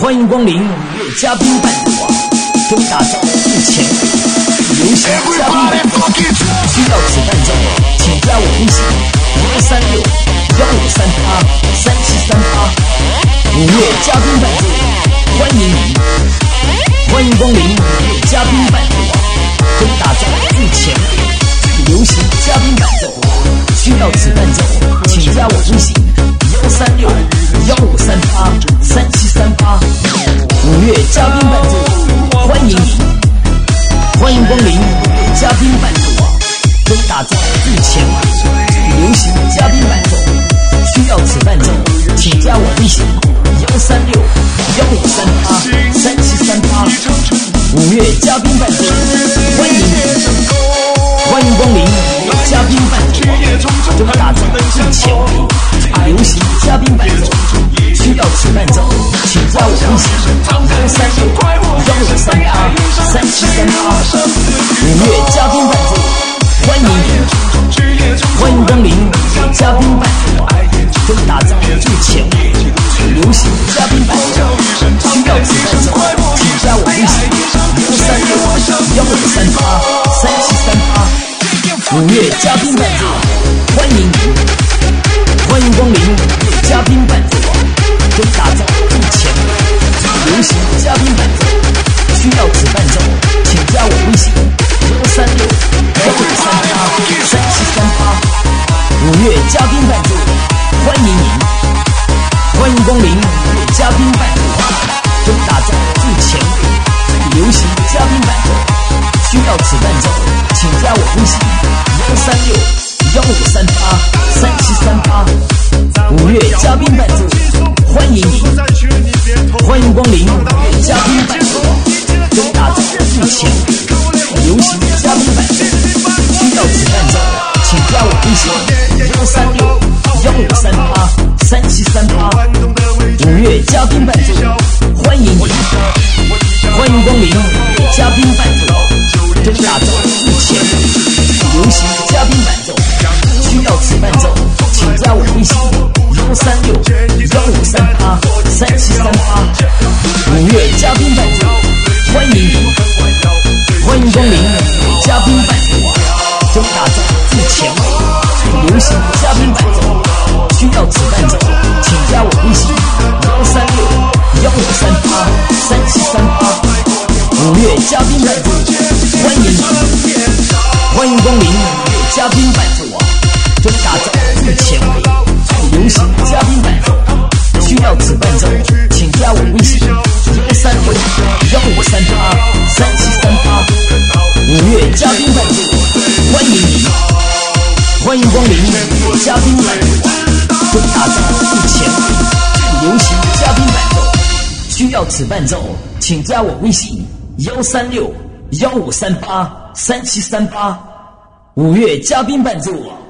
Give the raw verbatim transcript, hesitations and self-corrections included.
欢迎光临五月嘉宾伴奏啊，中打造最前卫流行嘉宾伴奏，需要此伴奏，请加我微信幺三六幺五三八三七三八。五月嘉宾伴奏，欢迎你，欢迎光临五月嘉宾伴奏啊，中打造最前卫流行嘉宾伴奏，需要此伴奏，请加我微信幺三六幺五三八三七三八。五月嘉宾伴奏，欢迎你，欢迎光临五月嘉宾伴奏啊，中打造最前卫流行嘉宾伴奏，需要此伴奏，请加我微信幺三六幺五三八三七三八。五月嘉宾伴奏，欢迎你，欢迎光临五月嘉宾伴奏啊，中打造最前卫流行嘉宾伴奏，需要此伴奏，请加我微信幺三六幺五三八三七三八。五月嘉宾伴奏，欢迎你，欢迎光临五月嘉宾伴奏啊，中打造最前卫流行嘉宾伴奏，需要此伴奏，请加我微信幺三六幺五三八三七三八。五月嘉宾伴奏，欢迎你，欢迎光临五月嘉宾伴奏啊，中打造最前卫流行嘉宾伴奏，需要此伴奏，请加我微信幺三六幺五三八三七三八。五月嘉宾伴奏，欢迎你，欢迎光临五月嘉宾伴奏啊，中打造最前卫流行嘉宾伴奏，需要此伴奏，请加我微信幺三六幺五三八三七三八。五月嘉宾伴奏，欢迎你，欢迎光临五月嘉宾伴奏啊，中打造最前卫流行嘉宾伴奏，需要此伴奏，请加我微信幺三六幺五三八三七三八。五月嘉宾伴奏，欢迎你，欢迎光临五月嘉宾伴奏，中打造最前卫流行嘉宾伴奏，需要此伴奏，请加我微信幺三六幺五三八三七三八。五月嘉宾伴奏，欢迎你，欢迎光临五月嘉宾伴奏啊，中打造最前卫流行嘉宾伴奏，需要此伴奏，请加我微信幺三六幺五三八三七三八。五月嘉宾伴奏，欢迎你，欢迎光临五月嘉宾伴奏啊，中打造最前卫流行嘉宾伴奏，需要此伴奏，请加我微信幺三六幺五三八三七三八。五月嘉宾伴奏，欢迎你，欢迎光临五月嘉宾伴奏啊，中打造最前卫流行嘉宾伴奏，需要此伴奏，请加我微信幺三六幺五三八三七三八。五月嘉宾伴奏啊。